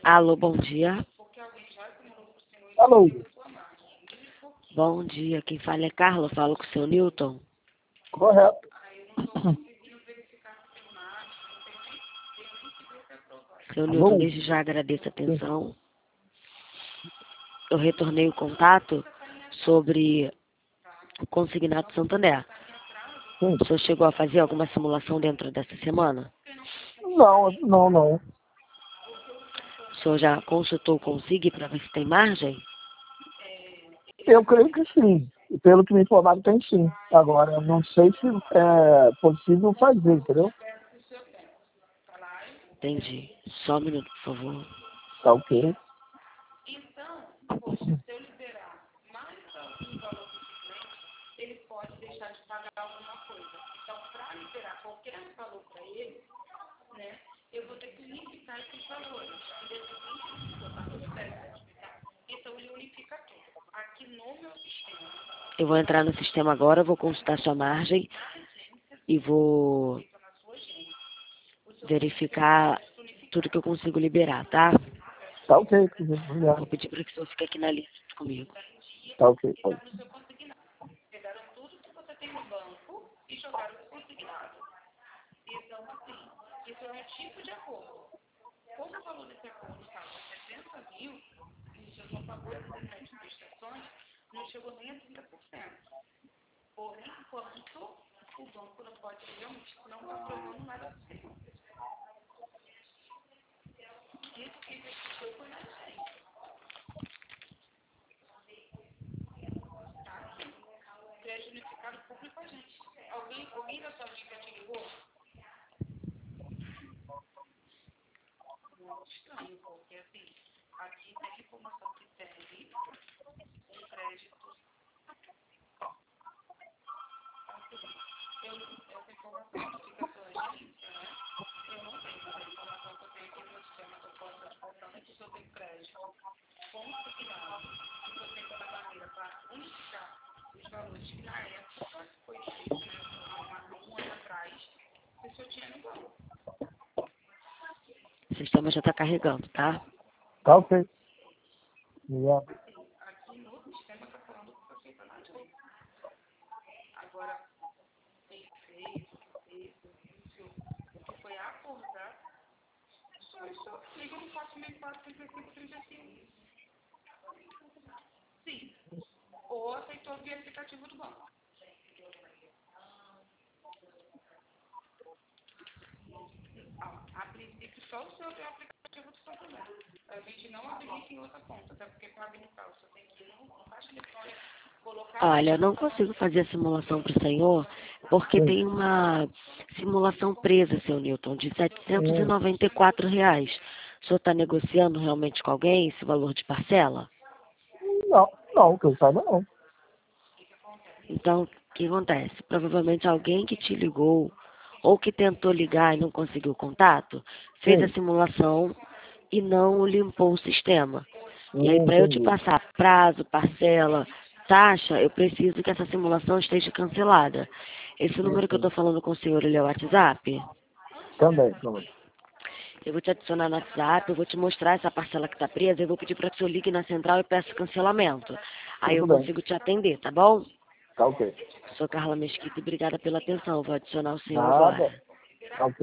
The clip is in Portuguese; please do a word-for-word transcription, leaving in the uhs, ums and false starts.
Alô, bom dia. Alô, Bom dia, quem fala é Carla, falo com o seu Newton. correto. Seu Alô? Newton, desde já agradeço a Sim. atenção. Eu retornei o contato sobre o Consignado Santander. Sim. O senhor chegou a fazer alguma simulação dentro dessa semana? Não, não, não. O senhor já consultou o Consig para ver se tem margem? Eu creio que sim. E pelo que me informaram, tem sim. Agora, eu não sei se é possível fazer, entendeu? Entendi. Só um minuto, por favor. Tá ok. Eu vou entrar no sistema agora, vou consultar sua margem e vou verificar tudo que eu consigo liberar, tá? Tá ok. Vou Obrigado. pedir para que o senhor fique aqui na lista comigo. Tá ok. Pode. O sistema já está carregando, tá? Tá ok. Obrigado. Olha, eu não consigo fazer a simulação para o senhor, porque Sim. tem uma simulação presa, seu Newton, de setecentos e Hum, noventa e quatro reais. O senhor está negociando realmente com alguém esse valor de parcela? Não, não, que eu saiba não. Então, o que acontece? Provavelmente alguém que te ligou ou que tentou ligar e não conseguiu contato, fez a Sim. simulação e não limpou o sistema. E aí, Hum, para eu te entendi. passar prazo, parcela, taxa, eu preciso que essa simulação esteja cancelada. Esse número que eu Entendi. estou falando com o senhor, ele é o WhatsApp? Também, também. Eu vou te adicionar no WhatsApp, eu vou te mostrar essa parcela que está presa, eu vou pedir para que o senhor ligue na central e peça cancelamento. Aí eu Tudo bem. consigo te atender, tá bom? Tá ok. Sou Carla Mesquita e obrigada pela atenção. Vou adicionar o senhor Nada. agora. Tá ok.